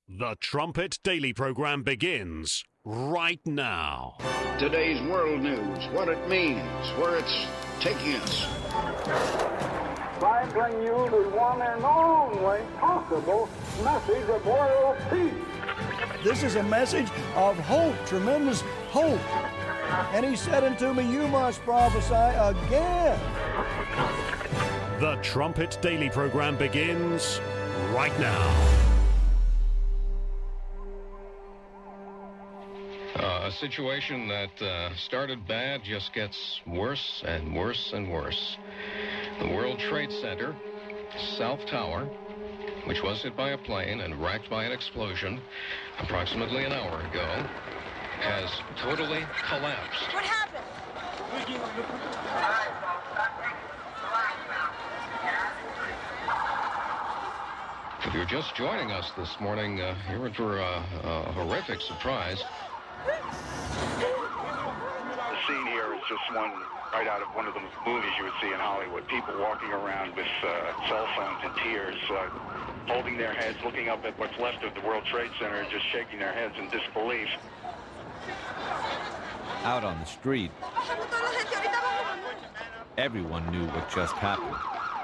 The Trumpet Daily program begins right now. Today's world news, what it means, where it's taking us. I bring you the one and only possible message of world peace. This is a message of hope, tremendous hope. And he said unto me, you must prophesy again. The Trumpet Daily program begins right now. A situation that started bad just gets worse and worse and worse. The World Trade Center, South Tower, which was hit by a plane and racked by an explosion approximately an hour ago, has totally collapsed. What happened? If you're just joining us this morning, you're in for a horrific surprise. The scene here is just one right out of one of the movies you would see in Hollywood. People walking around with cell phones in tears, holding their heads, looking up at what's left of the World Trade Center and just shaking their heads in disbelief. Out on the street, everyone knew what just happened.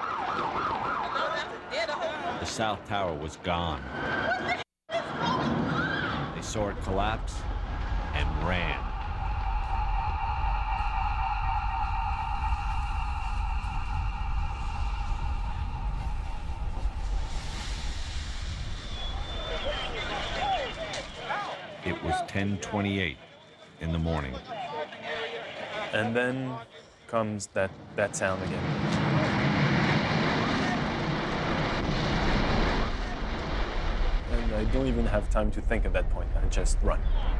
The South Tower was gone. They saw it collapse and ran. It was 10:28 in the morning. And then comes that sound again. And I don't even have time to think at that point. I just run.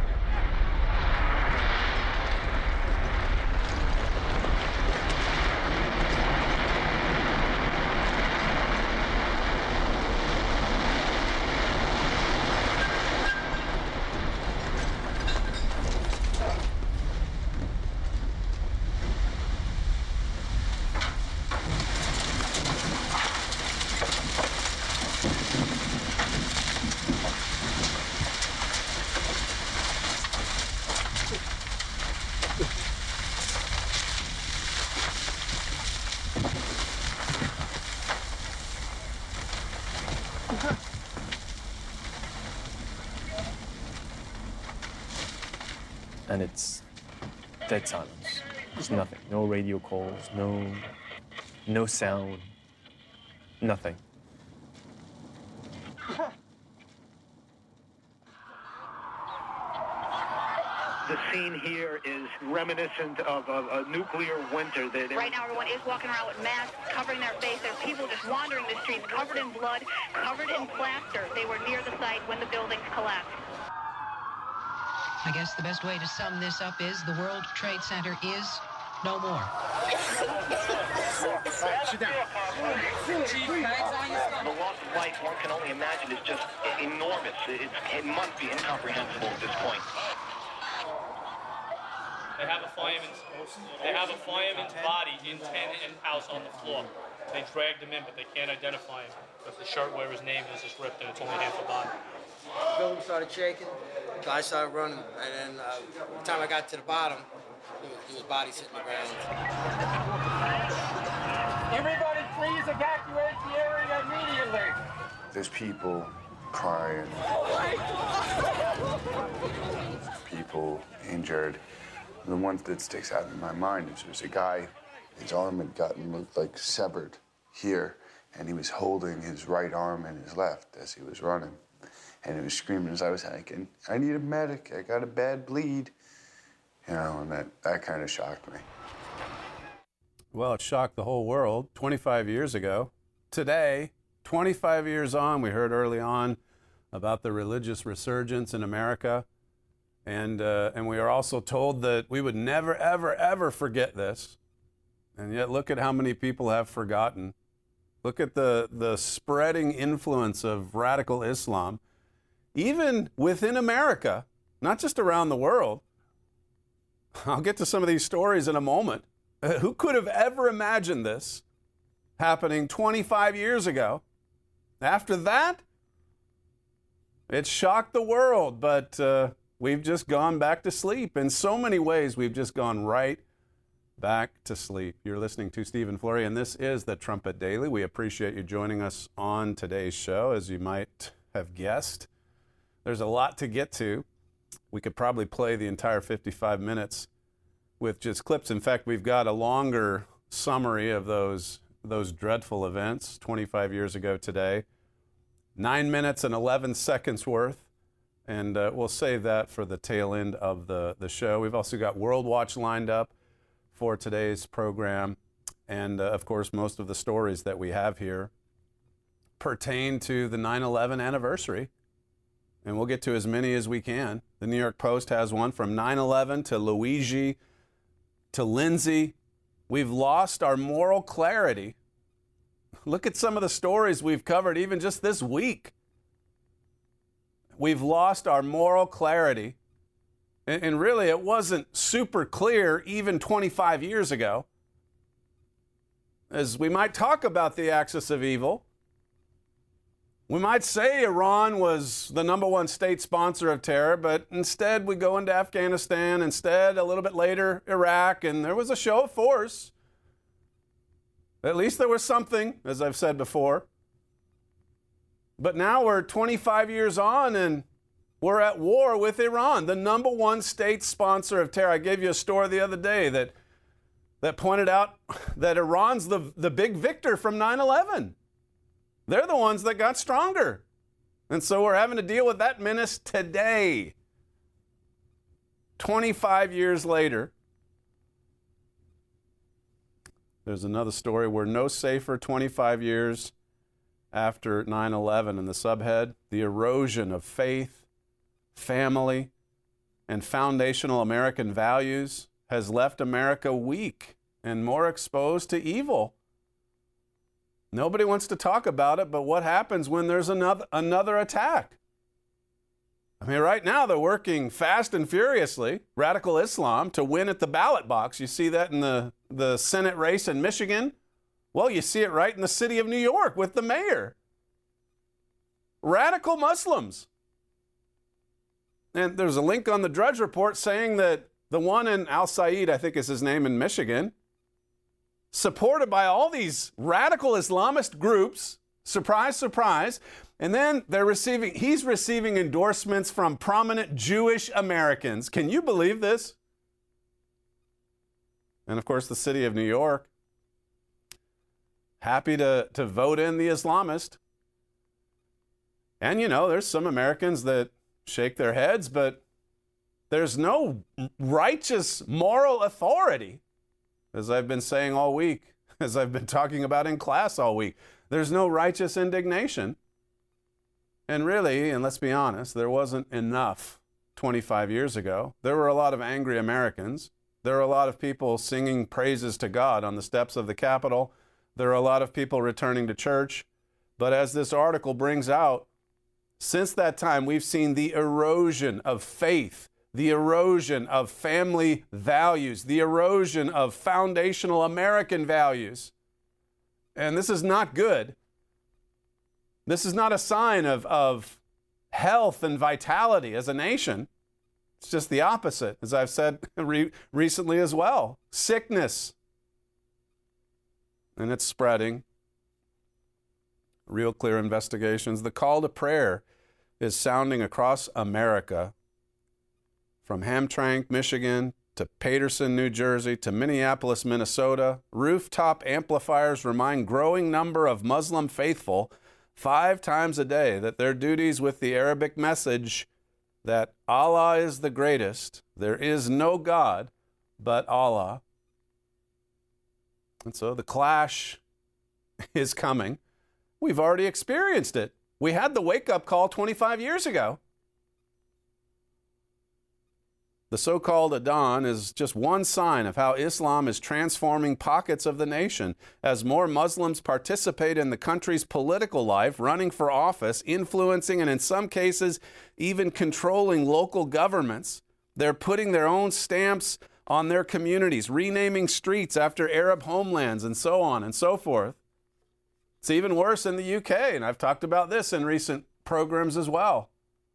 And it's dead silence. There's nothing. No radio calls, no sound, nothing. The scene here is reminiscent of a nuclear winter. Right now, everyone is walking around with masks, covering their face. There's people just wandering the streets, covered in blood, covered in plaster. They were near the site when the buildings collapsed. I guess the best way to sum this up is the World Trade Center is no more. Sit down. The loss of life, one can only imagine, is just enormous. It must be incomprehensible at this point. They have a fireman's body in 10 and house on the floor. They dragged him in, but they can't identify him because the shirt where his name is ripped and it's only half a body. The building started shaking, the guy started running, and then by the time I got to the bottom, there was bodies hitting the ground. Everybody please evacuate the area immediately. There's people crying, people injured. The one that sticks out in my mind is there's a guy, his arm had looked like severed here, and he was holding his right arm and his left as he was running. And he was screaming as I was hiking, I need a medic, I got a bad bleed. You know, and that kind of shocked me. Well, it shocked the whole world 25 years ago. Today, 25 years on, we heard early on about the religious resurgence in America. And we are also told that we would never, ever, ever forget this. And yet look at how many people have forgotten. Look at the spreading influence of radical Islam, even within America, not just around the world. I'll get to some of these stories in a moment. Who could have ever imagined this happening 25 years ago? After that, It shocked the world, but we've just gone back to sleep. In so many ways, we've just gone right back to sleep. You're listening to Stephen Flurry, and this is the Trumpet Daily. We appreciate you joining us on today's show. As you might have guessed, there's a lot to get to. We could probably play the entire 55 minutes with just clips. In fact, we've got a longer summary of those dreadful events 25 years ago today. 9 minutes and 11 seconds worth. And we'll save that for the tail end of the show. We've also got World Watch lined up for today's program. And, of course, most of the stories that we have here pertain to the 9/11 anniversary. And we'll get to as many as we can. The New York Post has one from 9/11 to Luigi to Lindsay. We've lost our moral clarity. Look at some of the stories we've covered even just this week. We've lost our moral clarity. And really, it wasn't super clear even 25 years ago. As we might talk about the axis of evil, we might say Iran was the #1 state sponsor of terror, but instead we go into Afghanistan, instead a little bit later Iraq, and there was a show of force. At least there was something, as I've said before. But now we're 25 years on and we're at war with Iran, the #1 state sponsor of terror. I gave you a story the other day that pointed out that Iran's the big victor from 9/11. They're the ones that got stronger. And so we're having to deal with that menace today. 25 years later. There's another story. We're no safer 25 years after 9/11. And the subhead, the erosion of faith, family, and foundational American values has left America weak and more exposed to evil. Nobody wants to talk about it, but what happens when there's another attack? I mean, right now they're working fast and furiously, radical Islam, to win at the ballot box. You see that in the Senate race in Michigan. Well, you see it right in the city of New York with the mayor. Radical Muslims. And there's a link on the Drudge Report saying that the one in Al Said, I think is his name, in Michigan, supported by all these radical Islamist groups, surprise, surprise, and then he's receiving endorsements from prominent Jewish Americans. Can you believe this? And of course, the city of New York, happy to vote in the Islamist. And you know, there's some Americans that shake their heads, but there's no righteous moral authority. As I've been saying all week, as I've been talking about in class all week, there's no righteous indignation. And really, and let's be honest, there wasn't enough 25 years ago. There were a lot of angry Americans. There were a lot of people singing praises to God on the steps of the Capitol. There are a lot of people returning to church. But as this article brings out, since that time, we've seen the erosion of faith, the erosion of family values, the erosion of foundational American values. And this is not good. This is not a sign of health and vitality as a nation. It's just the opposite, as I've said recently as well. Sickness. And it's spreading. Real clear investigations. The call to prayer is sounding across America, from Hamtramck, Michigan, to Paterson, New Jersey, to Minneapolis, Minnesota. Rooftop amplifiers remind growing number of Muslim faithful 5 times a day that their duties with the Arabic message that Allah is the greatest, there is no God but Allah. And so the clash is coming. We've already experienced it. We had the wake-up call 25 years ago. The so-called Adhan is just one sign of how Islam is transforming pockets of the nation. As more Muslims participate in the country's political life, running for office, influencing, and in some cases, even controlling local governments, they're putting their own stamps on their communities, renaming streets after Arab homelands, and so on and so forth. It's even worse in the UK, and I've talked about this in recent programs as well.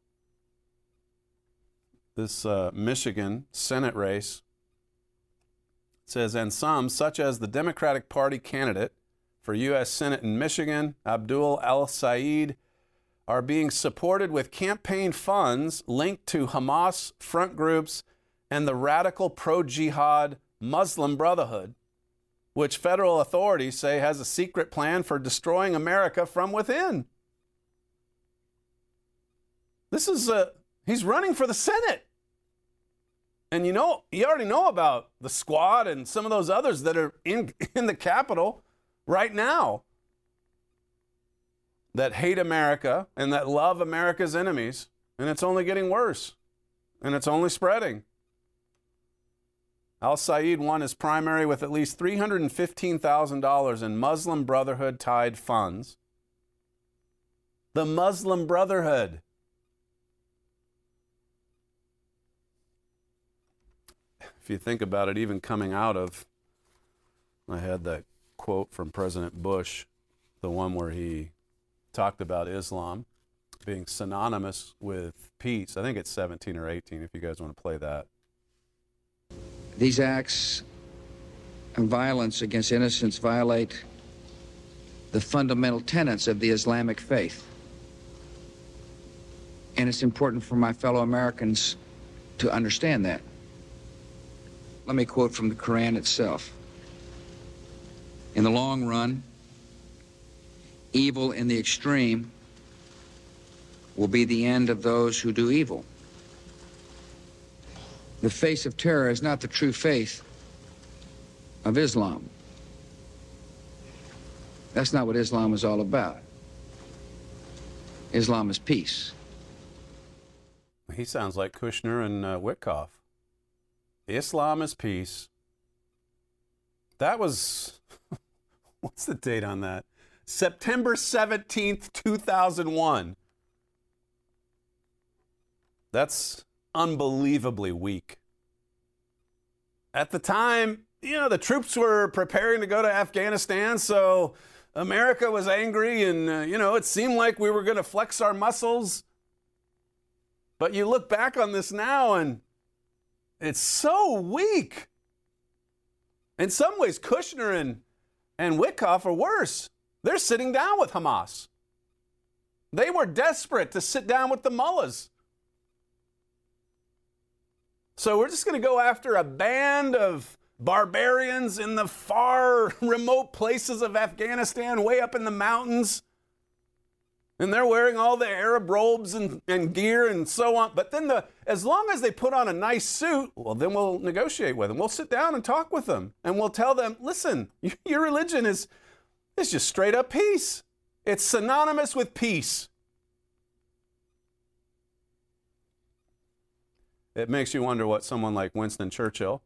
this Michigan Senate race. It says, and some, such as the Democratic Party candidate for U.S. Senate in Michigan, Abdul El-Sayed, are being supported with campaign funds linked to Hamas front groups and the radical pro-jihad Muslim Brotherhood, which federal authorities say has a secret plan for destroying America from within. This is he's running for the Senate. And you already know about the Squad and some of those others that are in the Capitol right now that hate America and that love America's enemies. And it's only getting worse. And it's only spreading. Al-Sayed won his primary with at least $315,000 in Muslim Brotherhood-tied funds. The Muslim Brotherhood. If you think about it, even coming out of, I had that quote from President Bush, the one where he talked about Islam being synonymous with peace. I think it's 17 or 18 if you guys want to play that. These acts of violence against innocents violate the fundamental tenets of the Islamic faith. And it's important for my fellow Americans to understand that. Let me quote from the Quran itself. In the long run, evil in the extreme will be the end of those who do evil. The face of terror is not the true faith of Islam. That's not what Islam is all about. Islam is peace. He sounds like Kushner and Witkoff. Islam is peace. That was, what's the date on that? September 17th, 2001. That's unbelievably weak. At the time, the troops were preparing to go to Afghanistan, so America was angry and, it seemed like we were going to flex our muscles. But you look back on this now and it's so weak. In some ways, Kushner and Witkoff are worse. They're sitting down with Hamas. They were desperate to sit down with the mullahs. So we're just going to go after a band of barbarians in the far remote places of Afghanistan, way up in the mountains. And they're wearing all the Arab robes and gear and so on. But then as long as they put on a nice suit, well, then we'll negotiate with them. We'll sit down and talk with them. And we'll tell them, listen, your religion is just straight up peace. It's synonymous with peace. It makes you wonder what someone like Winston Churchill,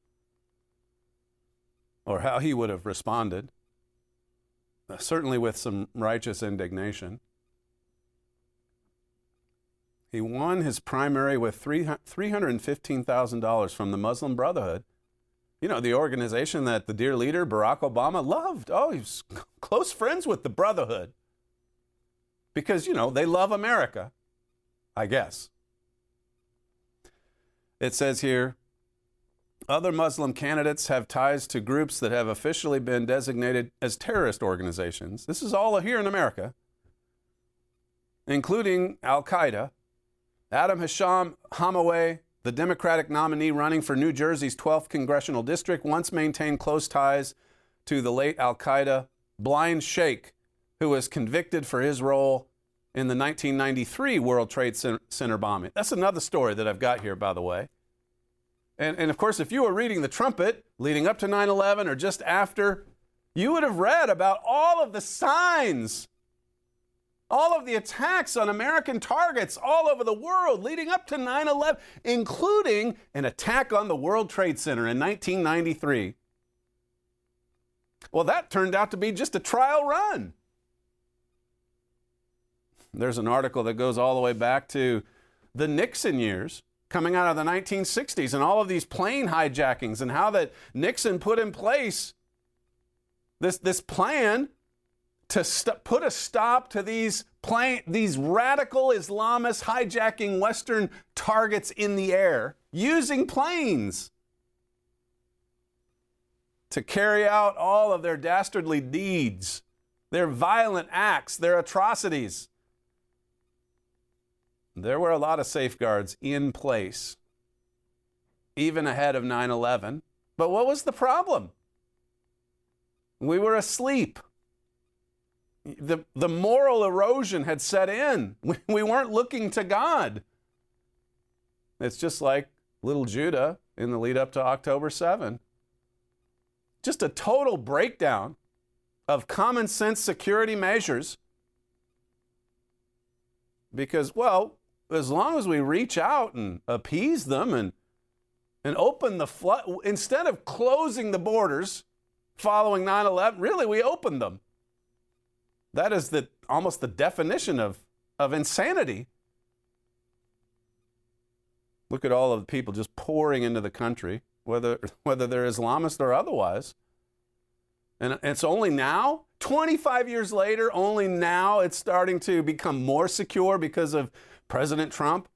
or how he would have responded. Certainly with some righteous indignation. He won his primary with $315,000 from the Muslim Brotherhood. The organization that the dear leader, Barack Obama, loved. Oh, he was close friends with the Brotherhood. Because, they love America, I guess. It says here, other Muslim candidates have ties to groups that have officially been designated as terrorist organizations. This is all here in America, including Al-Qaeda. Adam Hisham Hamaway, the Democratic nominee running for New Jersey's 12th congressional district, once maintained close ties to the late Al-Qaeda blind sheikh, who was convicted for his role in the 1993 World Trade Center bombing. That's another story that I've got here, by the way. And of course, if you were reading the Trumpet leading up to 9/11 or just after, you would have read about all of the signs, all of the attacks on American targets all over the world leading up to 9/11, including an attack on the World Trade Center in 1993. Well, that turned out to be just a trial run. There's an article that goes all the way back to the Nixon years, coming out of the 1960s, and all of these plane hijackings, and how that Nixon put in place this plan to put a stop to these radical Islamists hijacking Western targets in the air using planes to carry out all of their dastardly deeds, their violent acts, their atrocities. There were a lot of safeguards in place, even ahead of 9/11. But what was the problem? We were asleep. The moral erosion had set in. We weren't looking to God. It's just like little Judah in the lead up to October 7. Just a total breakdown of common sense security measures. Because, well, as long as we reach out and appease them and open the flood, instead of closing the borders following 9/11, really we opened them. That is almost the definition of insanity. Look at all of the people just pouring into the country, whether they're Islamist or otherwise. And it's only now, 25 years later, only now it's starting to become more secure because of President Trump.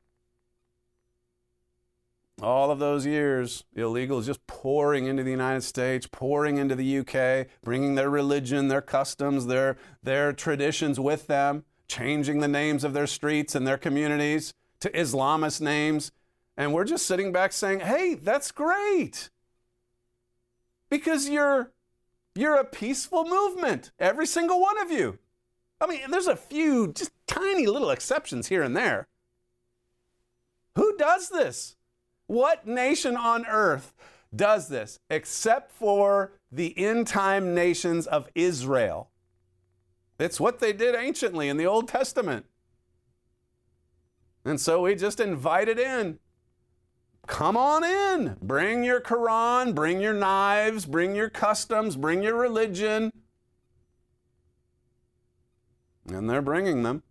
All of those years, illegals just pouring into the United States, pouring into the UK, bringing their religion, their customs, their traditions with them, changing the names of their streets and their communities to Islamist names. And we're just sitting back saying, hey, that's great. Because you're a peaceful movement, every single one of you. I mean, there's a few just tiny little exceptions here and there. Who does this? What nation on earth does this except for the end-time nations of Israel? It's what they did anciently in the Old Testament. And so we just invited in. Come on in. Bring your Quran, bring your knives, bring your customs, bring your religion. And they're bringing them.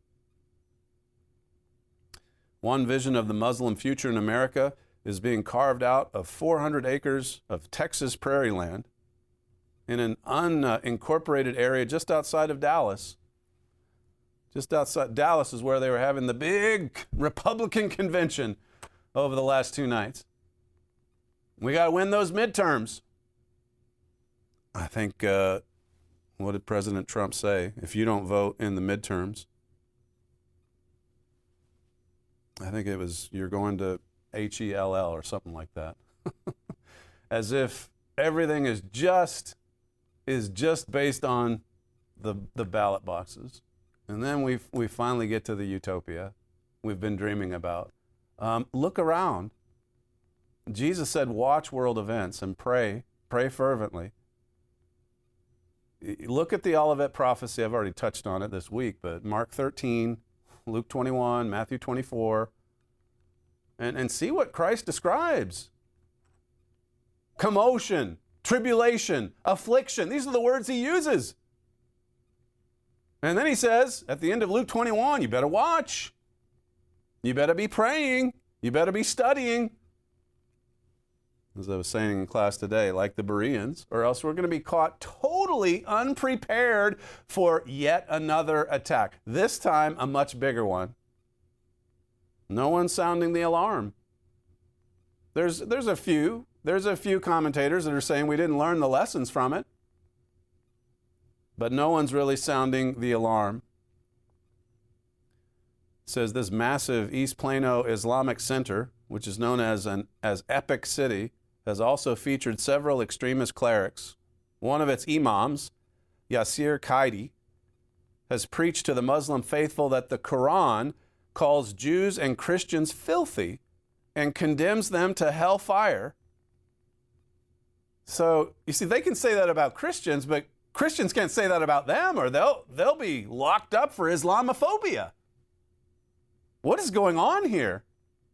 One vision of the Muslim future in America is being carved out of 400 acres of Texas prairie land in an unincorporated area just outside of Dallas. Just outside Dallas is where they were having the big Republican convention over the last 2 nights. We got to win those midterms. I think, what did President Trump say? If you don't vote in the midterms, I think it was, you're going to HELL or something like that. As if everything is just based on the ballot boxes. And then we finally get to the utopia we've been dreaming about. Look around. Jesus said, watch world events and pray fervently. Look at the Olivet prophecy. I've already touched on it this week, but Mark 13, Luke 21, Matthew 24, and see what Christ describes. Commotion, tribulation, affliction. These are the words he uses. And then he says, at the end of Luke 21, you better watch. You better be praying. You better be studying. As I was saying in class today, like the Bereans, or else we're going to be caught totally unprepared for yet another attack. This time, a much bigger one. No one's sounding the alarm. There's a few commentators that are saying we didn't learn the lessons from it. But no one's really sounding the alarm. It says this massive East Plano Islamic Center, which is known as Epic City, has also featured several extremist clerics. One of its imams, Yasir Qaidi, has preached to the Muslim faithful that the Quran calls Jews and Christians filthy and condemns them to hellfire. So, you see, they can say that about Christians, but Christians can't say that about them, or they'll be locked up for Islamophobia. What is going on here?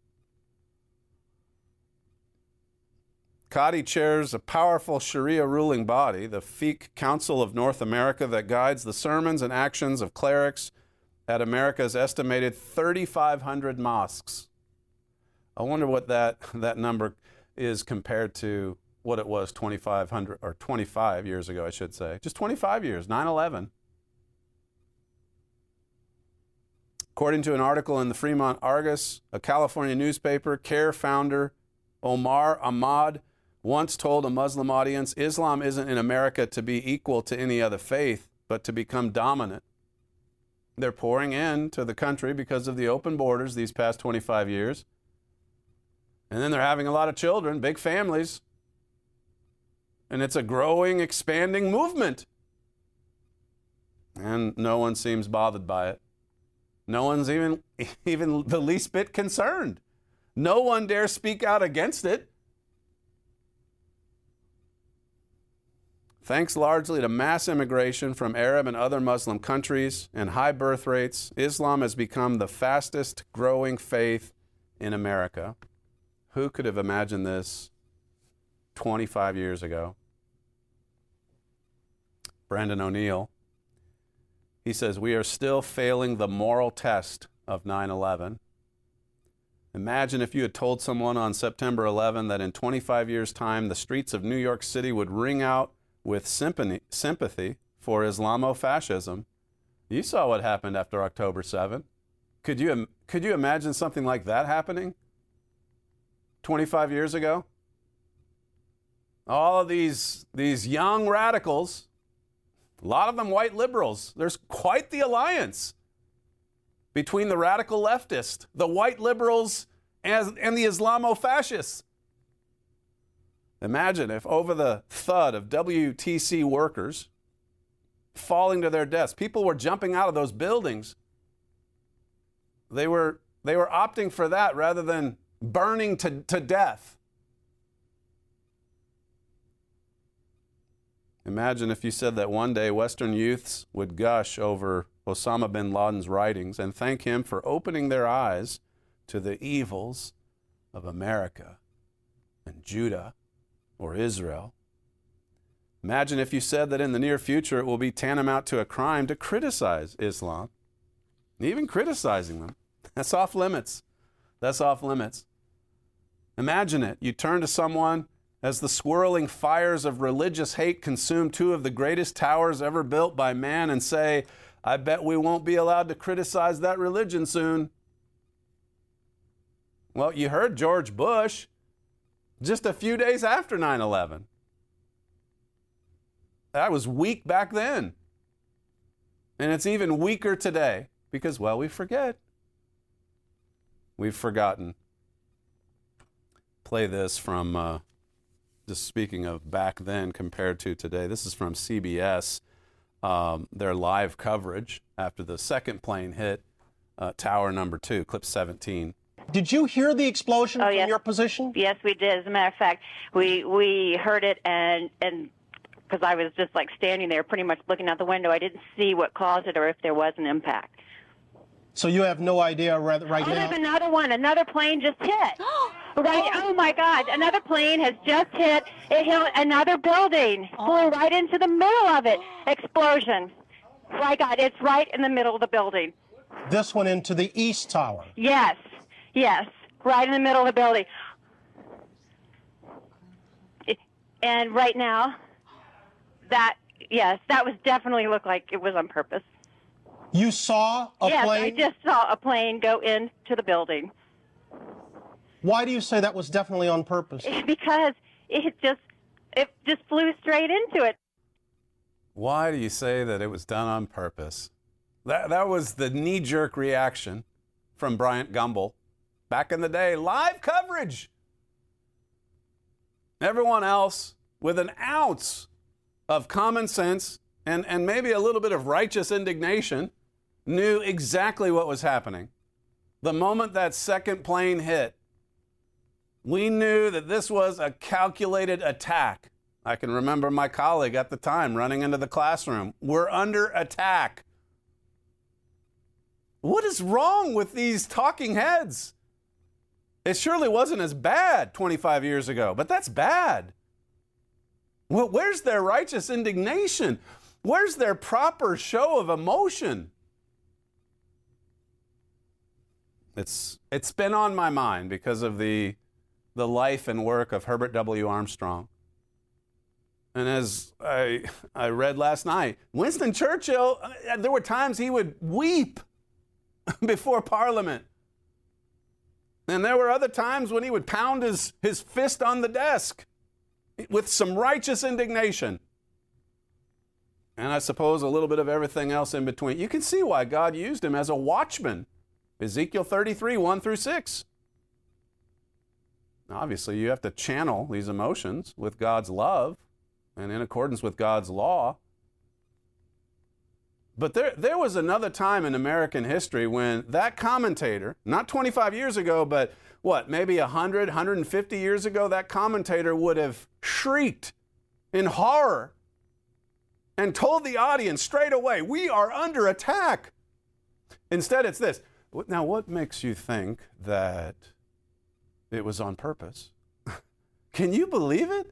Qadi chairs a powerful Sharia ruling body, the Fiqh Council of North America, that guides the sermons and actions of clerics at America's estimated 3,500 mosques. I wonder what that number is compared to what it was 2,500 or 25 years ago, I should say. Just 25 years, 9/11. According to an article in the Fremont Argus, a California newspaper, CARE founder Omar Ahmad once told a Muslim audience, Islam isn't in America to be equal to any other faith, but to become dominant. They're pouring into the country because of the open borders these past 25 years. And then they're having a lot of children, big families. And it's a growing, expanding movement. And no one seems bothered by it. No one's even the least bit concerned. No one dares speak out against it. Thanks largely to mass immigration from Arab and other Muslim countries and high birth rates, Islam has become the fastest growing faith in America. Who could have imagined this 25 years ago? Brandon O'Neill, he says, we are still failing the moral test of 9/11. Imagine if you had told someone on September 11 that in 25 years' time, the streets of New York City would ring out with sympathy for Islamofascism. You saw what happened after October 7. Could you imagine something like that happening 25 years ago? All of these young radicals, a lot of them white liberals. There's quite the alliance between the radical leftists, the white liberals, and the Islamofascists. Imagine if over the thud of WTC workers falling to their deaths, people were jumping out of those buildings. They were opting for that rather than burning to death. Imagine if you said that one day Western youths would gush over Osama bin Laden's writings and thank him for opening their eyes to the evils of America and Judah or Israel. Imagine if you said that in the near future it will be tantamount to a crime to criticize Islam, even criticizing them. That's off limits. That's off limits. Imagine it. You turn to someone as the swirling fires of religious hate consume two of the greatest towers ever built by man and say, I bet we won't be allowed to criticize that religion soon. Well, you heard George Bush just a few days after 9/11. That was weak back then. And it's even weaker today because, well, we forget. We've forgotten. Play this from... just speaking of back then compared to today, this is from CBS, their live coverage after the second plane hit Tower number 2, clip 17. Did you hear the explosion from yes. your position? Yes, we did. As a matter of fact, we heard it, and because I was just like standing there pretty much looking out the window, I didn't see what caused it or if there was an impact. So you have no idea right now? There's another one. Another plane just hit. Right. Oh, my God. Another plane has just hit. It hit another building. Flew right into the middle of it. Explosion. My God, it's right in the middle of the building. This one into the East Tower? Yes. Yes. Right in the middle of the building. And right now, that was definitely looked like it was on purpose. You saw a plane? Yes, I just saw a plane go into the building. Why do you say that was definitely on purpose? Because it just flew straight into it. Why do you say that it was done on purpose? That was the knee-jerk reaction from Bryant Gumbel back in the day. Live coverage. Everyone else with an ounce of common sense and maybe a little bit of righteous indignation knew exactly what was happening. The moment that second plane hit, we knew that this was a calculated attack. I can remember my colleague at the time running into the classroom. We're under attack. What is wrong with these talking heads? It surely wasn't as bad 25 years ago, but that's bad. Well, where's their righteous indignation? Where's their proper show of emotion? It's been on my mind because of the life and work of Herbert W. Armstrong. And as I read last night, Winston Churchill, there were times he would weep before Parliament. And there were other times when he would pound his fist on the desk with some righteous indignation. And I suppose a little bit of everything else in between. You can see why God used him as a watchman. Ezekiel 33, 1 through 6. Obviously, you have to channel these emotions with God's love and in accordance with God's law. But there was another time in American history when that commentator, not 25 years ago, but maybe 100, 150 years ago, that commentator would have shrieked in horror and told the audience straight away, we are under attack. Instead, it's this. Now, what makes you think that it was on purpose? Can you believe it?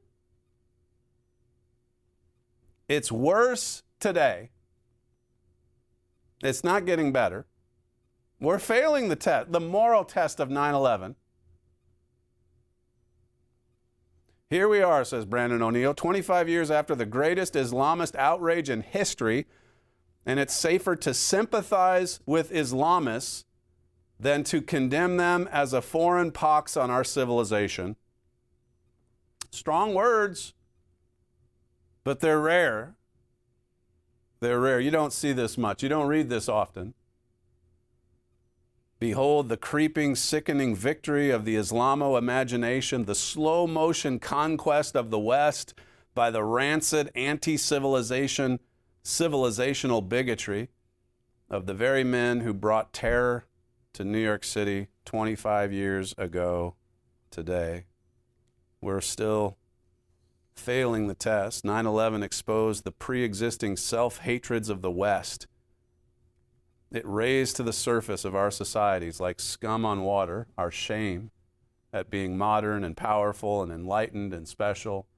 It's worse today. It's not getting better. We're failing the moral test of 9/11. Here we are, says Brandon O'Neill, 25 years after the greatest Islamist outrage in history, and it's safer to sympathize with Islamists than to condemn them as a foreign pox on our civilization. Strong words, but they're rare. They're rare. You don't see this much. You don't read this often. Behold the creeping, sickening victory of the Islamo-imagination, the slow-motion conquest of the West by the rancid anti-civilizational bigotry of the very men who brought terror to New York City 25 years ago today. We're still failing the test. 9/11 exposed the pre-existing self-hatreds of the West. It raised to the surface of our societies like scum on water our shame at being modern and powerful and enlightened and special.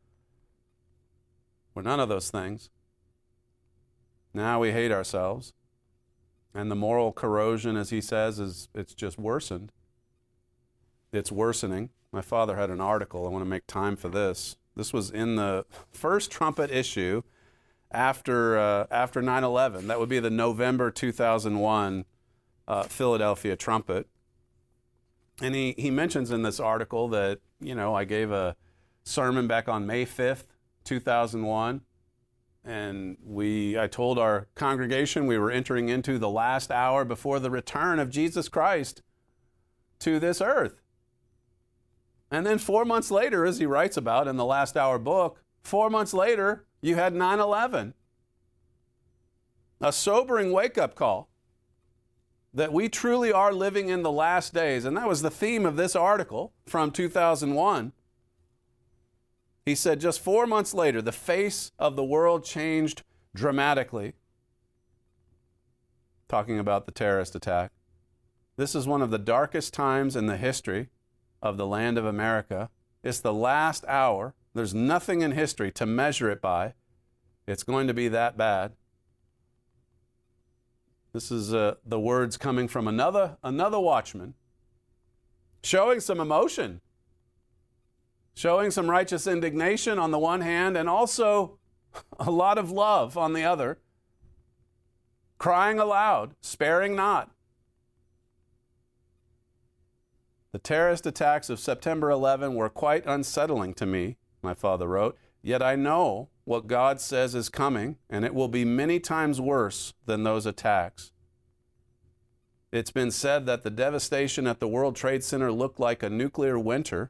We're none of those things. Now we hate ourselves. And the moral corrosion, as he says, it's just worsened. It's worsening. My father had an article. I want to make time for this. This was in the first Trumpet issue after 9/11. That would be the November 2001 Philadelphia Trumpet. And he mentions in this article that, I gave a sermon back on May 5th, 2001. And I told our congregation we were entering into the last hour before the return of Jesus Christ to this earth. And then 4 months later, as he writes about in the Last Hour book, 4 months later, you had 9/11. A sobering wake-up call that we truly are living in the last days. And that was the theme of this article from 2001. He said just 4 months later, the face of the world changed dramatically. Talking about the terrorist attack. This is one of the darkest times in the history of the land of America. It's the last hour. There's nothing in history to measure it by. It's going to be that bad. This is the words coming from another watchman, showing some emotion, showing some righteous indignation on the one hand, and also a lot of love on the other, crying aloud, sparing not. The terrorist attacks of September 11 were quite unsettling to me, my father wrote, yet I know what God says is coming, and it will be many times worse than those attacks. It's been said that the devastation at the World Trade Center looked like a nuclear winter.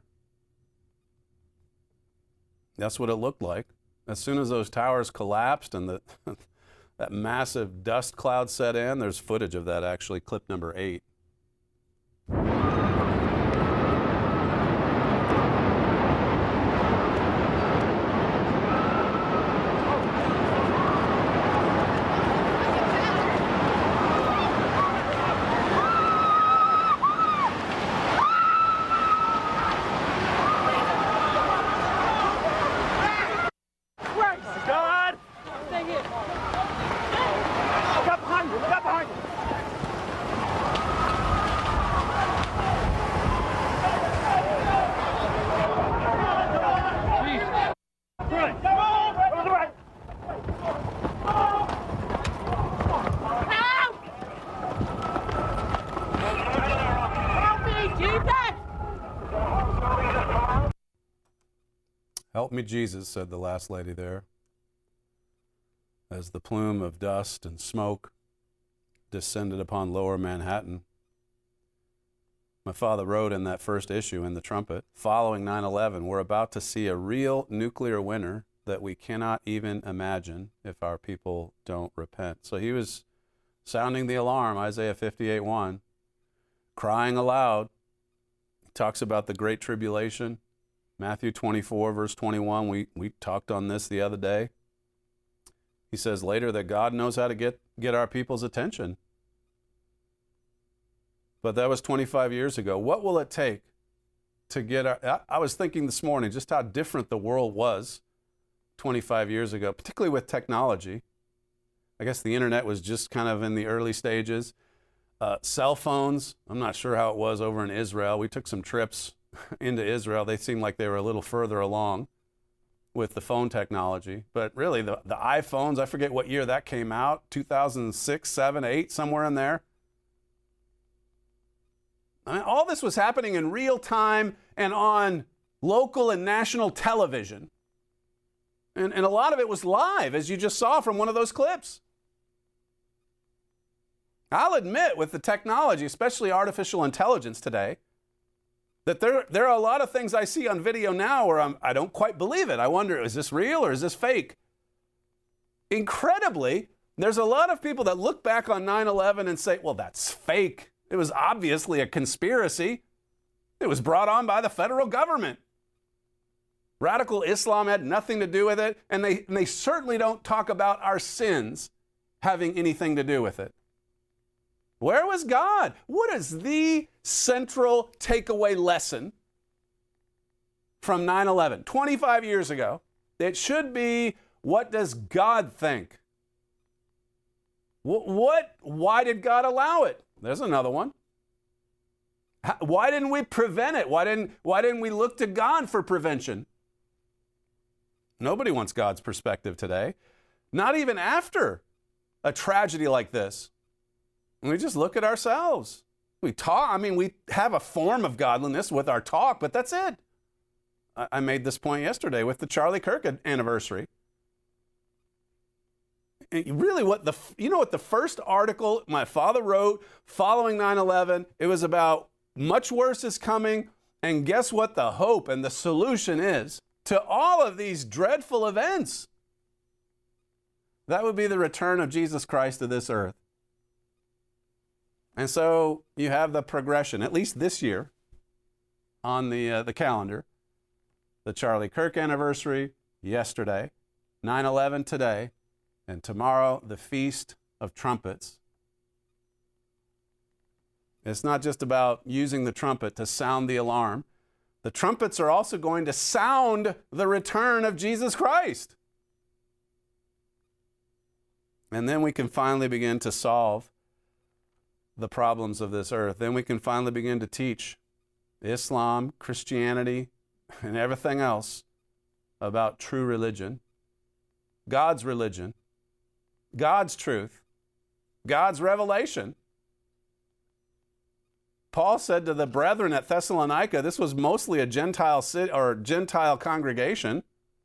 That's what it looked like. As soon as those towers collapsed and that massive dust cloud set in, there's footage of that actually, clip number 8. "Help me, Jesus," said the last lady there, as the plume of dust and smoke descended upon lower Manhattan. My father wrote in that first issue in the Trumpet, following 9/11, we're about to see a real nuclear winter that we cannot even imagine if our people don't repent. So he was sounding the alarm, Isaiah 58:1, crying aloud. He talks about the Great Tribulation, Matthew 24, verse 21. We talked on this the other day. He says later that God knows how to get our people's attention. But that was 25 years ago. What will it take to get I was thinking this morning just how different the world was 25 years ago, particularly with technology. I guess the internet was just kind of in the early stages. Cell phones, I'm not sure how it was over in Israel. We took some trips into Israel. They seemed like they were a little further along with the phone technology. But really, the iPhones, I forget what year that came out, 2006, 7, 8, somewhere in there. I mean, all this was happening in real time and on local and national television. And a lot of it was live, as you just saw from one of those clips. I'll admit, with the technology, especially artificial intelligence today, that there are a lot of things I see on video now where I don't quite believe it. I wonder, is this real or is this fake? Incredibly, there's a lot of people that look back on 9/11 and say, well, that's fake. It was obviously a conspiracy. It was brought on by the federal government. Radical Islam had nothing to do with it, and they certainly don't talk about our sins having anything to do with it. Where was God? What is the central takeaway lesson from 9/11, 25 years ago? It should be, what does God think? Why did God allow it? There's another one. Why didn't we prevent it? Why didn't we look to God for prevention? Nobody wants God's perspective today. Not even after a tragedy like this. We just look at ourselves. We talk, we have a form of godliness with our talk, but that's it. I made this point yesterday with the Charlie Kirk anniversary. Really, what the first article my father wrote following 9/11, it was about much worse is coming, and guess what the hope and the solution is to all of these dreadful events? That would be the return of Jesus Christ to this earth. And so you have the progression, at least this year, on the calendar. The Charlie Kirk anniversary yesterday, 9/11 today, and tomorrow the Feast of Trumpets. It's not just about using the trumpet to sound the alarm. The trumpets are also going to sound the return of Jesus Christ. And then we can finally begin to solve the problems of this earth. Then we can finally begin to teach Islam, Christianity, and everything else about true religion, God's religion, God's truth, God's revelation. Paul said to the brethren at Thessalonica, this was mostly a Gentile city or Gentile congregation.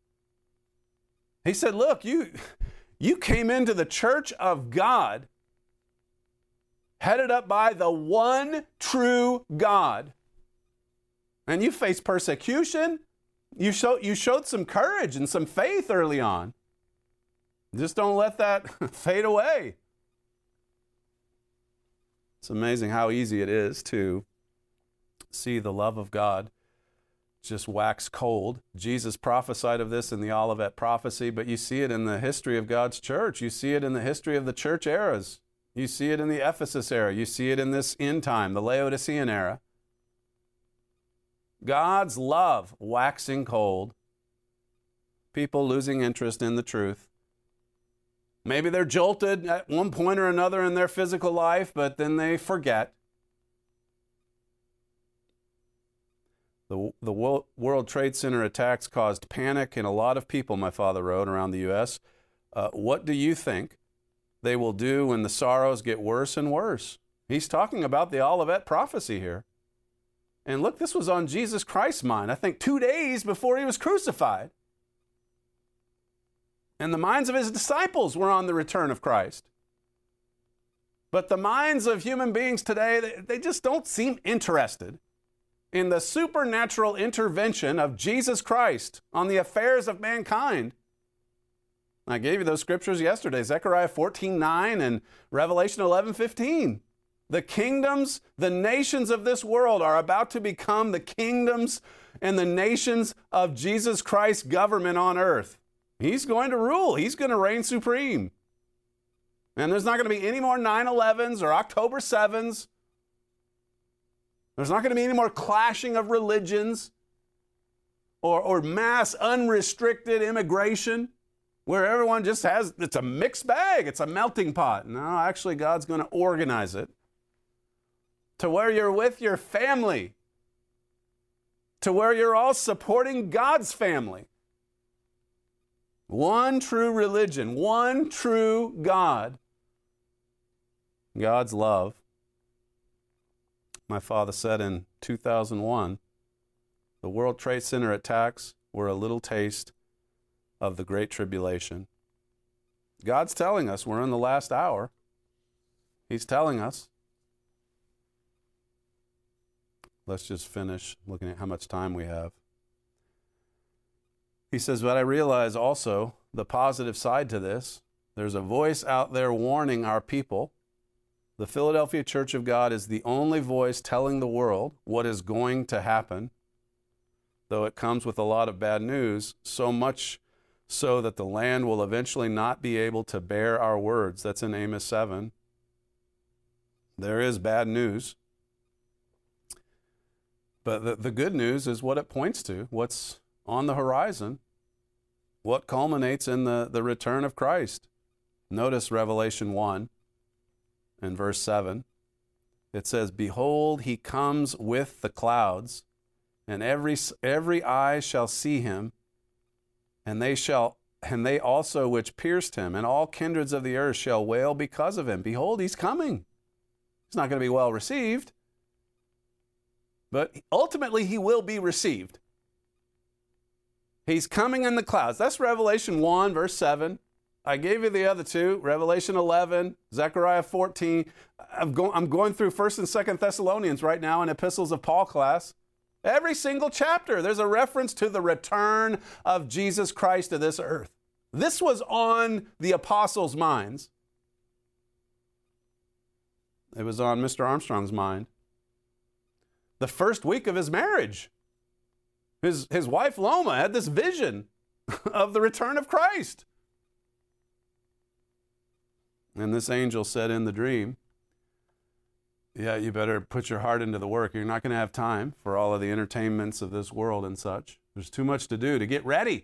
He said, look, you came into the church of God, headed up by the one true God, and you faced persecution. You showed some courage and some faith early on. Just don't let that fade away. It's amazing how easy it is to see the love of God just wax cold. Jesus prophesied of this in the Olivet prophecy, but you see it in the history of God's church. You see it in the history of the church eras. You see it in the Ephesus era. You see it in this end time, the Laodicean era. God's love waxing cold. People losing interest in the truth. Maybe they're jolted at one point or another in their physical life, but then they forget. The World Trade Center attacks caused panic in a lot of people, my father wrote, around the U.S. What do you think they will do when the sorrows get worse and worse? He's talking about the Olivet prophecy here. And look, this was on Jesus Christ's mind, I think 2 days before he was crucified. And the minds of his disciples were on the return of Christ. But the minds of human beings today, they just don't seem interested in the supernatural intervention of Jesus Christ on the affairs of mankind. I gave you those scriptures yesterday, Zechariah 14:9 and Revelation 11:15. The kingdoms, the nations of this world are about to become the kingdoms and the nations of Jesus Christ's government on earth. He's going to rule. He's going to reign supreme. And there's not going to be any more 9/11s or October 7s. There's not going to be any more clashing of religions or mass unrestricted immigration where everyone just has, it's a mixed bag. It's a melting pot. No, actually, God's going to organize it to where you're with your family, to where you're all supporting God's family. One true religion, one true God. God's love. My father said in 2001, the World Trade Center attacks were a little taste of the Great Tribulation. God's telling us we're in the last hour. He's telling us. Let's just finish looking at how much time we have. He says, but I realize also the positive side to this. There's a voice out there warning our people. The Philadelphia Church of God is the only voice telling the world what is going to happen, though it comes with a lot of bad news, so much so that the land will eventually not be able to bear our words. That's in Amos 7. There is bad news. But the good news is what it points to, what's on the horizon, what culminates in the return of Christ. Notice Revelation 1 and verse 7. It says, behold, he comes with the clouds, and every eye shall see him, and they also which pierced him, and all kindreds of the earth shall wail because of him. Behold, he's coming. He's not going to be well received, but ultimately he will be received. He's coming in the clouds. That's Revelation 1, verse 7. I gave you the other two, Revelation 11, Zechariah 14. I'm going through 1st and 2nd Thessalonians right now in Epistles of Paul class. Every single chapter, there's a reference to the return of Jesus Christ to this earth. This was on the apostles' minds. It was on Mr. Armstrong's mind. The first week of his marriage, his wife Loma had this vision of the return of Christ. And this angel said in the dream, yeah, you better put your heart into the work. You're not going to have time for all of the entertainments of this world and such. There's too much to do to get ready.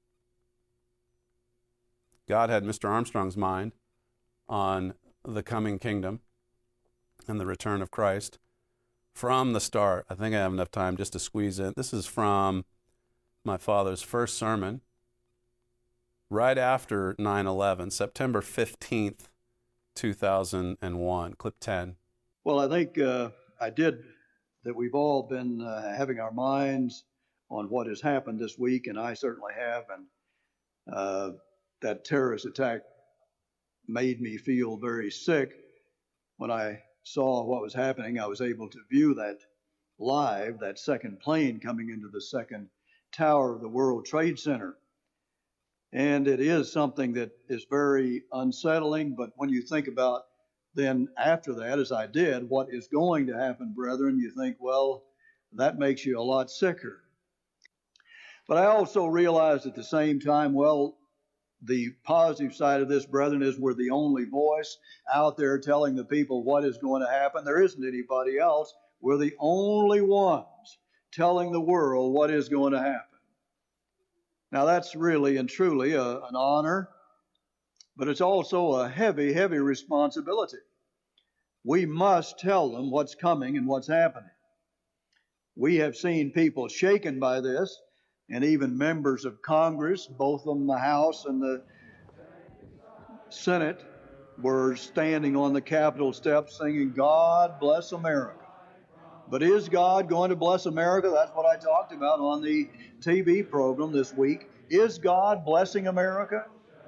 God had Mr. Armstrong's mind on the coming kingdom and the return of Christ from the start. I think I have enough time just to squeeze in. This is from my father's first sermon right after 9/11, September 15th, 2001, clip 10. Well, I think that we've all been having our minds on what has happened this week, and I certainly have. And that terrorist attack made me feel very sick. When I saw what was happening, I was able to view that live, that second plane coming into the second tower of the World Trade Center. And it is something that is very unsettling, but when you think about then after that, as I did, what is going to happen, brethren, you think, well, that makes you a lot sicker. But I also realized at the same time, well, the positive side of this, brethren, is we're the only voice out there telling the people what is going to happen. There isn't anybody else. We're the only ones telling the world what is going to happen. Now, that's really and truly an honor, but it's also a heavy, heavy responsibility. We must tell them what's coming and what's happening. We have seen people shaken by this, and even members of Congress, both of them, the House and the Senate, were standing on the Capitol steps singing, God bless America. But is God going to bless America? That's what I talked about on the TV program this week. Is God blessing America?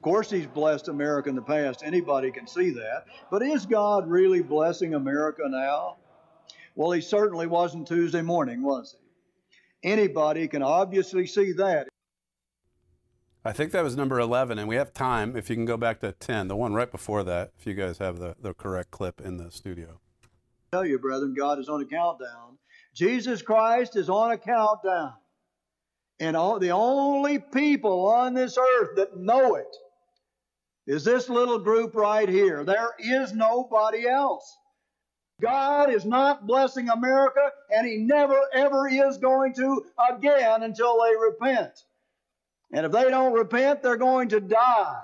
course, He's blessed America in the past. Anybody can see that. But is God really blessing America now? Well, He certainly wasn't Tuesday morning, was He? Anybody can obviously see that. I think that was number 11, and we have time, if you can go back to 10, the one right before that, if you guys have the correct clip in the studio. I tell you, brethren, God is on a countdown. Jesus Christ is on a countdown. And the only people on this earth that know it is this little group right here. There is nobody else. God is not blessing America, and He never, ever is going to again until they repent. And if they don't repent, they're going to die.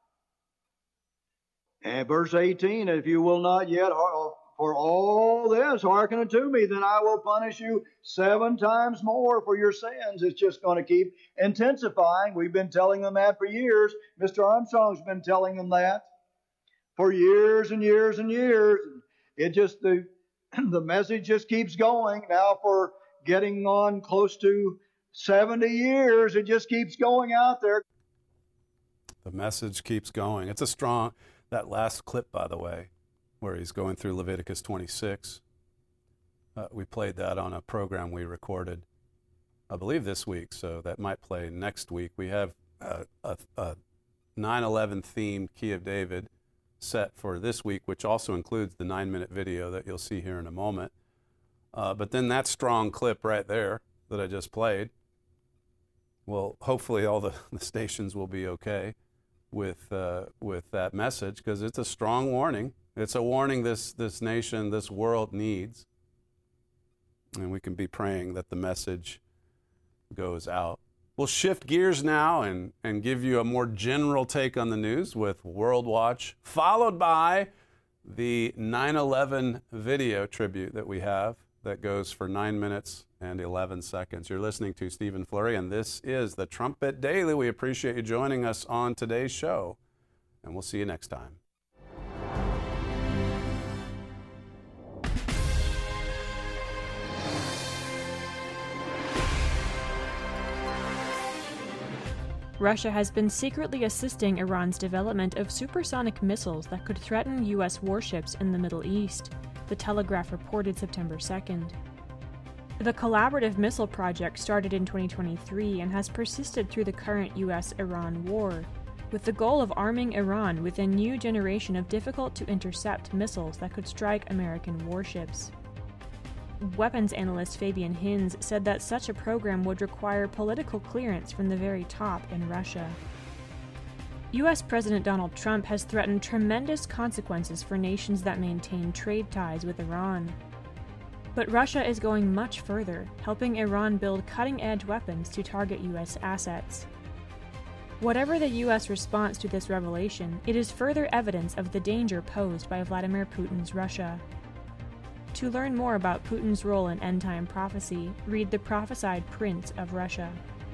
And verse 18, if you will not yet, for all this, hearken unto me, then I will punish you 7 times more for your sins. It's just going to keep intensifying. We've been telling them that for years. Mr. Armstrong's been telling them that for years and years and years. It just, the message just keeps going. Now for getting on close to 70 years, it just keeps going out there. The message keeps going. It's a strong, that last clip, by the way, where he's going through Leviticus 26. We played that on a program we recorded, I believe this week, so that might play next week. We have a 9/11 themed Key of David set for this week, which also includes the 9-minute video that you'll see here in a moment. But then that strong clip right there that I just played, well, hopefully all the stations will be okay with that message, because it's a strong warning. It's a warning this nation, this world needs. And we can be praying that the message goes out. We'll shift gears now and give you a more general take on the news with World Watch, followed by the 9/11 video tribute that we have that goes for 9 minutes and 11 seconds. You're listening to Stephen Flurry, and this is the Trumpet Daily. We appreciate you joining us on today's show, and we'll see you next time. Russia has been secretly assisting Iran's development of supersonic missiles that could threaten U.S. warships in the Middle East, The Telegraph reported September 2nd. The collaborative missile project started in 2023 and has persisted through the current U.S.-Iran war, with the goal of arming Iran with a new generation of difficult-to-intercept missiles that could strike American warships. Weapons analyst Fabian Hinz said that such a program would require political clearance from the very top in Russia. U.S. President Donald Trump has threatened tremendous consequences for nations that maintain trade ties with Iran. But Russia is going much further, helping Iran build cutting-edge weapons to target U.S. assets. Whatever the U.S. response to this revelation, it is further evidence of the danger posed by Vladimir Putin's Russia. To learn more about Putin's role in end-time prophecy, read The Prophesied Prince of Russia.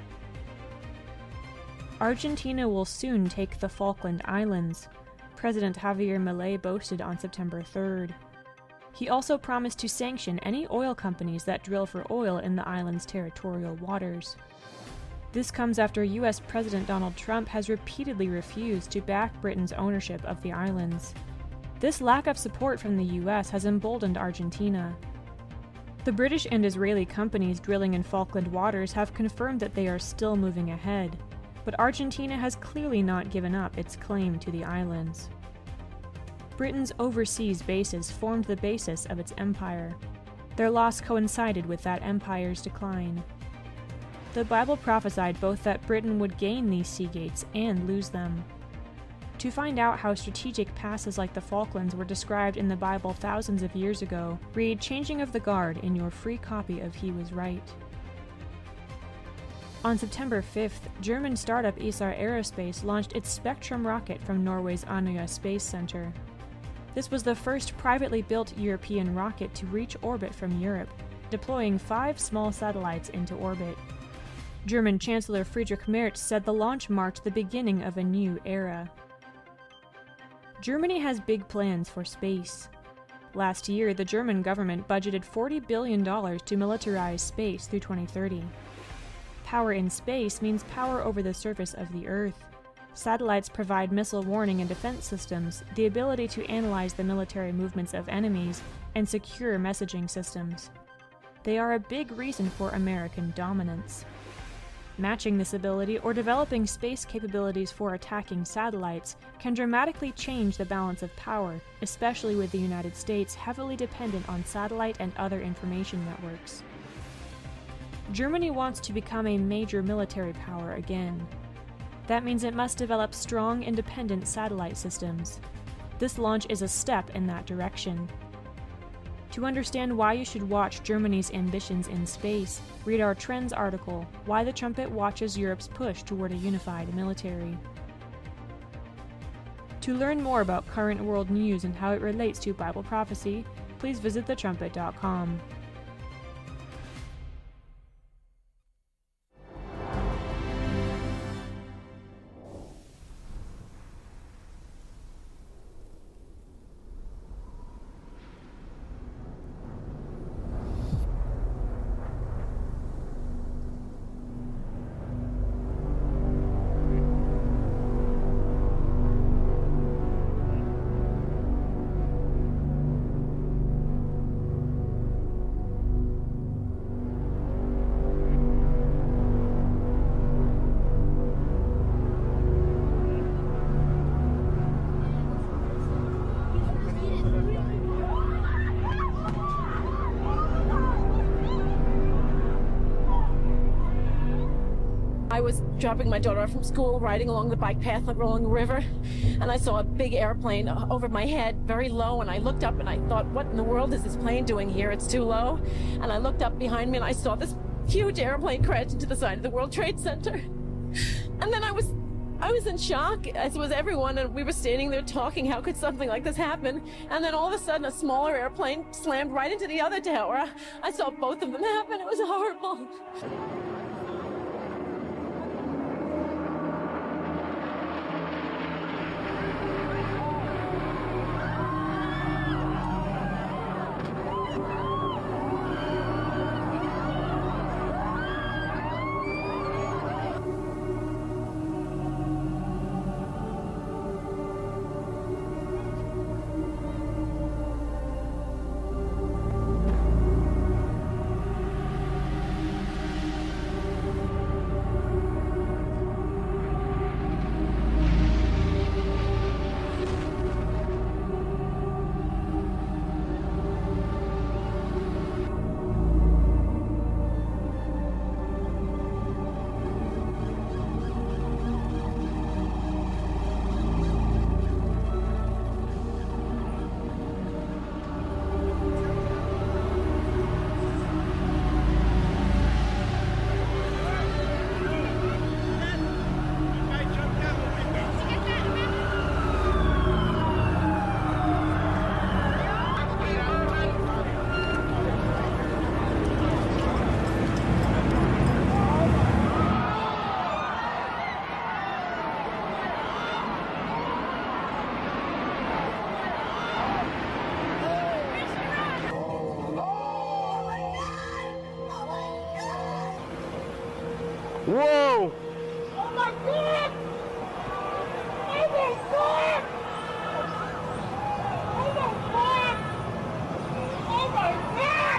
Argentina will soon take the Falkland Islands, President Javier Milei boasted on September 3rd. He also promised to sanction any oil companies that drill for oil in the island's territorial waters. This comes after U.S. President Donald Trump has repeatedly refused to back Britain's ownership of the islands. This lack of support from the U.S. has emboldened Argentina. The British and Israeli companies drilling in Falkland waters have confirmed that they are still moving ahead, but Argentina has clearly not given up its claim to the islands. Britain's overseas bases formed the basis of its empire. Their loss coincided with that empire's decline. The Bible prophesied both that Britain would gain these sea gates and lose them. To find out how strategic passes like the Falklands were described in the Bible thousands of years ago, read Changing of the Guard in your free copy of He Was Right. On September 5th, German startup Isar Aerospace launched its Spectrum rocket from Norway's Andøya Space Center. This was the first privately built European rocket to reach orbit from Europe, deploying 5 small satellites into orbit. German Chancellor Friedrich Merz said the launch marked the beginning of a new era. Germany has big plans for space. Last year, the German government budgeted $40 billion to militarize space through 2030. Power in space means power over the surface of the Earth. Satellites provide missile warning and defense systems, the ability to analyze the military movements of enemies, and secure messaging systems. They are a big reason for American dominance. Matching this ability or developing space capabilities for attacking satellites can dramatically change the balance of power, especially with the United States heavily dependent on satellite and other information networks. Germany wants to become a major military power again. That means it must develop strong, independent satellite systems. This launch is a step in that direction. To understand why you should watch Germany's ambitions in space, read our Trends article, Why the Trumpet Watches Europe's Push Toward a Unified Military. To learn more about current world news and how it relates to Bible prophecy, please visit thetrumpet.com. I was dropping my daughter off from school, riding along the bike path along the river, and I saw a big airplane over my head, very low, and I looked up and I thought, what in the world is this plane doing here? It's too low. And I looked up behind me and I saw this huge airplane crash into the side of the World Trade Center. And then I was in shock, as was everyone, and we were standing there talking, how could something like this happen? And then all of a sudden, a smaller airplane slammed right into the other tower. I saw both of them happen. It was horrible. Whoa! Oh my God! Oh my God! Oh my God! Oh my God!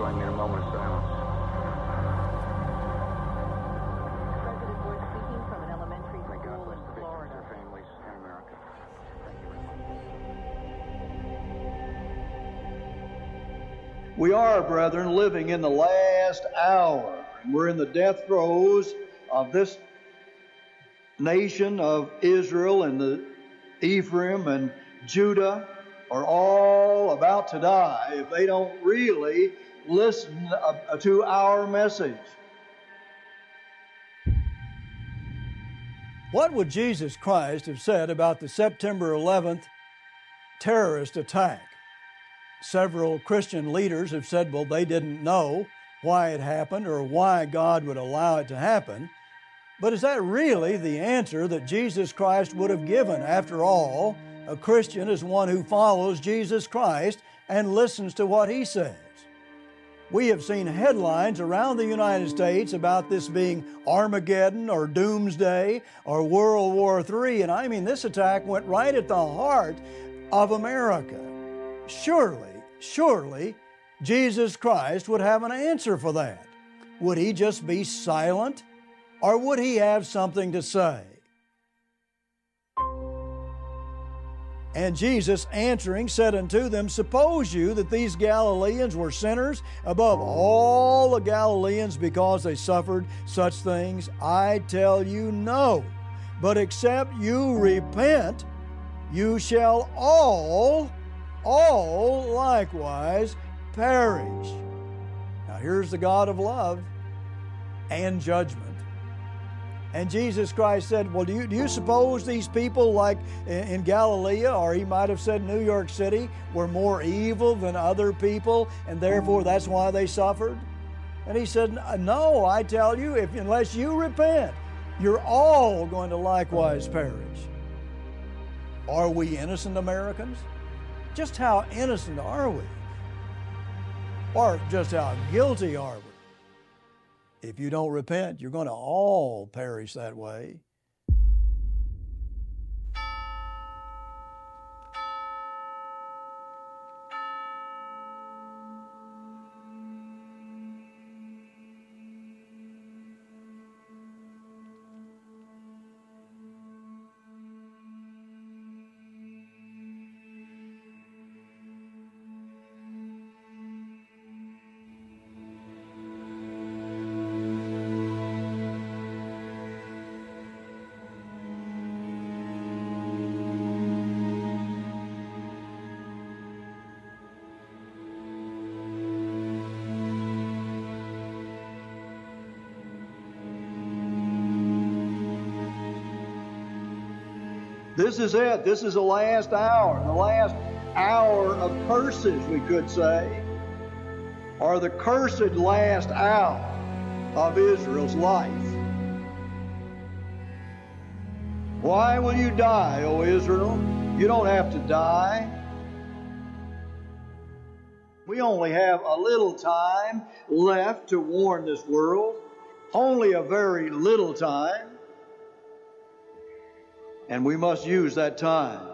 join me in a moment of silence. President Bush speaking from an elementary school in Florida. Their families in America. We are, brethren, living in the last hour. And we're in the death throes of this nation of Israel, and the Ephraim and Judah are all about to die if they don't really listen to our message. What would Jesus Christ have said about the September 11th terrorist attack? Several Christian leaders have said, well, they didn't know why it happened or why God would allow it to happen. But is that really the answer that Jesus Christ would have given? After all, a Christian is one who follows Jesus Christ and listens to what He says. We have seen headlines around the United States about this being Armageddon or Doomsday or World War III, and I mean, this attack went right at the heart of America. Surely, Jesus Christ would have an answer for that. Would He just be silent, or would He have something to say? And Jesus answering said unto them, suppose you that these Galileans were sinners above all the Galileans because they suffered such things? I tell you, no. But except you repent, you shall all likewise perish. Now here's the God of love and judgment. And Jesus Christ said, well, do you suppose these people like in Galilee, or He might have said New York City, were more evil than other people, and therefore that's why they suffered? And He said, no, I tell you, unless you repent, you're all going to likewise perish. Are we innocent Americans? Just how innocent are we? Or just how guilty are we? If you don't repent, you're going to all perish that way. This is it. This is the last hour. The last hour of curses, we could say, or the cursed last hour of Israel's life. Why will you die, O Israel? You don't have to die. We only have a little time left to warn this world. Only a very little time. And we must use that time.